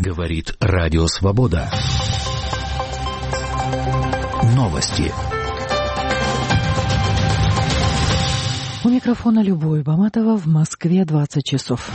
Говорит Радио Свобода. Новости. У микрофона Любовь Баматова. В Москве 20 часов.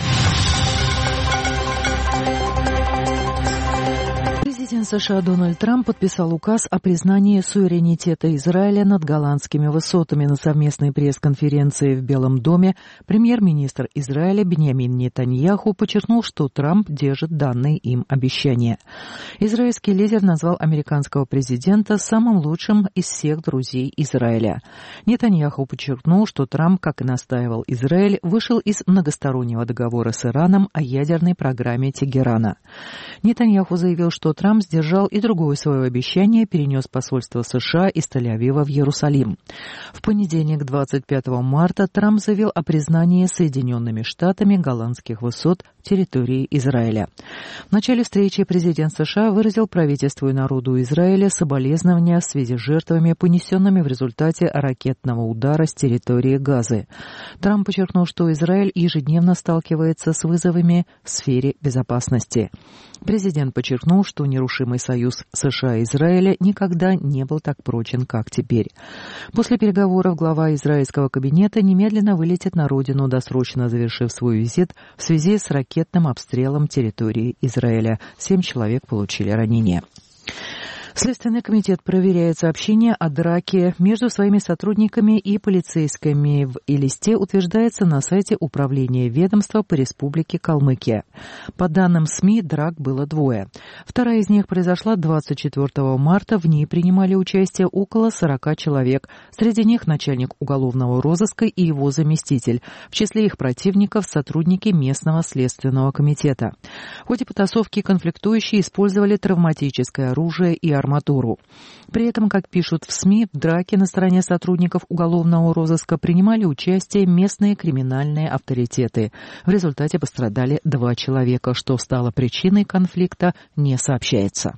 Президент США Дональд Трамп подписал указ о признании суверенитета Израиля над Голландскими высотами. На совместной пресс-конференции в Белом доме премьер-министр Израиля Биньямин Нетаньяху подчеркнул, что Трамп держит данные им обещания. Израильский лидер назвал американского президента самым лучшим из всех друзей Израиля. Нетаньяху подчеркнул, что Трамп, как и настаивал Израиль, вышел из многостороннего договора с Ираном о ядерной программе Тегерана. Нетаньяху заявил, что Трамп сдержал и другое свое обещание, перенес посольство США из Тель-Авива в Иерусалим. В понедельник, 25 марта, Трамп заявил о признании Соединенными Штатами голландских высот территории Израиля. В начале встречи президент США выразил правительству и народу Израиля соболезнования в связи с жертвами, понесенными в результате ракетного удара с территории Газы. Трамп подчеркнул, что Израиль ежедневно сталкивается с вызовами в сфере безопасности. Президент подчеркнул, что нерушимый союз США и Израиля никогда не был так прочен, как теперь. После переговоров глава израильского кабинета немедленно вылетит на родину, досрочно завершив свой визит в связи с ракетным обстрелом территории Израиля. 7 человек получили ранения. Следственный комитет проверяет сообщения о драке между своими сотрудниками и полицейскими в Элисте, утверждается на сайте Управления ведомства по Республике Калмыкия. По данным СМИ, драк было 2. Вторая из них произошла 24 марта. В ней принимали участие около 40 человек. Среди них начальник уголовного розыска и его заместитель. В числе их противников сотрудники местного следственного комитета. В ходе потасовки конфликтующие использовали травматическое оружие и арматуру. При этом, как пишут в СМИ, в драке на стороне сотрудников уголовного розыска принимали участие местные криминальные авторитеты. В результате пострадали 2 человека. Что стало причиной конфликта, не сообщается.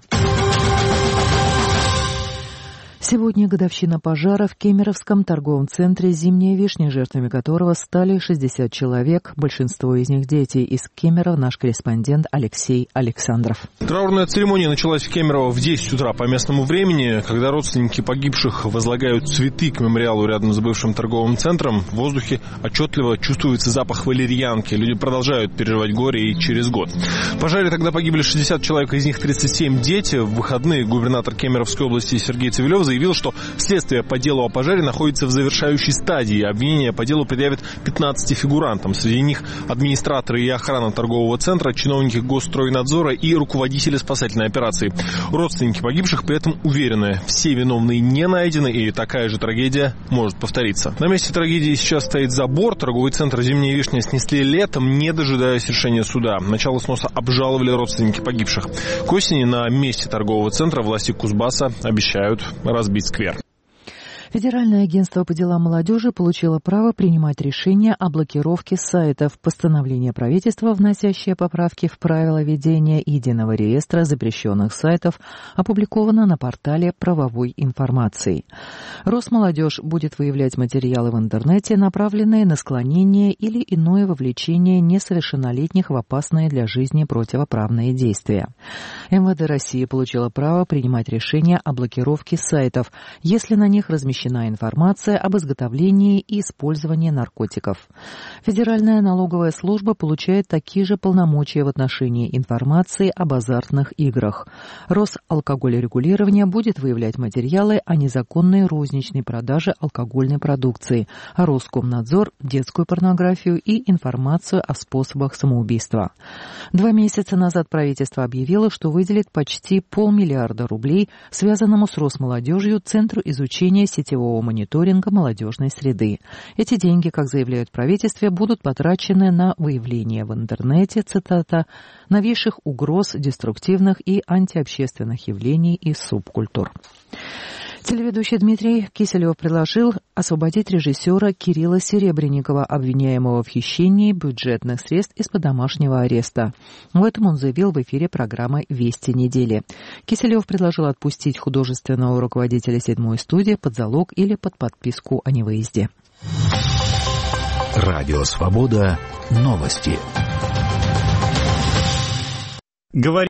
Сегодня годовщина пожара в Кемеровском торговом центре «Зимняя вишня», жертвами которого стали 60 человек, большинство из них дети. Из Кемерово наш корреспондент Алексей Александров. Траурная церемония началась в Кемерово в 10 утра по местному времени. Когда родственники погибших возлагают цветы к мемориалу рядом с бывшим торговым центром, в воздухе отчетливо чувствуется запах валерьянки. Люди продолжают переживать горе и через год. В пожаре тогда погибли 60 человек, из них 37 дети. В выходные губернатор Кемеровской области Сергей Цивилев заявил, что следствие по делу о пожаре находится в завершающей стадии. Обвинение по делу предъявят 15 фигурантам. Среди них администраторы и охрана торгового центра, чиновники Госстройнадзора и руководители спасательной операции. Родственники погибших при этом уверены, все виновные не найдены, и такая же трагедия может повториться. На месте трагедии сейчас стоит забор. Торговый центр «Зимняя вишня» снесли летом, не дожидаясь решения суда. Начало сноса обжаловали родственники погибших. К осени на месте торгового центра власти Кузбасса обещают разбить сквер. Федеральное агентство по делам молодежи получило право принимать решения о блокировке сайтов. Постановление правительства, вносящее поправки в правила ведения единого реестра запрещенных сайтов, опубликовано на портале правовой информации. Росмолодежь будет выявлять материалы в интернете, направленные на склонение или иное вовлечение несовершеннолетних в опасные для жизни противоправные действия. МВД России получило право принимать решения о блокировке сайтов, если на них размещена информация об изготовлении и использовании наркотиков. Федеральная налоговая служба получает такие же полномочия в отношении информации об азартных играх. Росалкогольрегулирование будет выявлять материалы о незаконной розничной продаже алкогольной продукции, а Роскомнадзор – детскую порнографию и информацию о способах самоубийства. 2 месяца назад правительство объявило, что выделит почти 500 миллиарда рублей, связанному с Росмолодежью, Центру изучения сетевого мониторинга молодежной среды. Эти деньги, как заявляют в правительстве, будут потрачены на выявление в интернете, цитата, новейших угроз, деструктивных и антиобщественных явлений и субкультур. Телеведущий Дмитрий Киселев предложил освободить режиссера Кирилла Серебренникова, обвиняемого в хищении бюджетных средств из-под домашнего ареста. В этом он заявил в эфире программы «Вести недели». Киселев предложил отпустить художественного руководителя «Седьмой студии» под залог или под подписку о невыезде. Радио Свобода. Новости.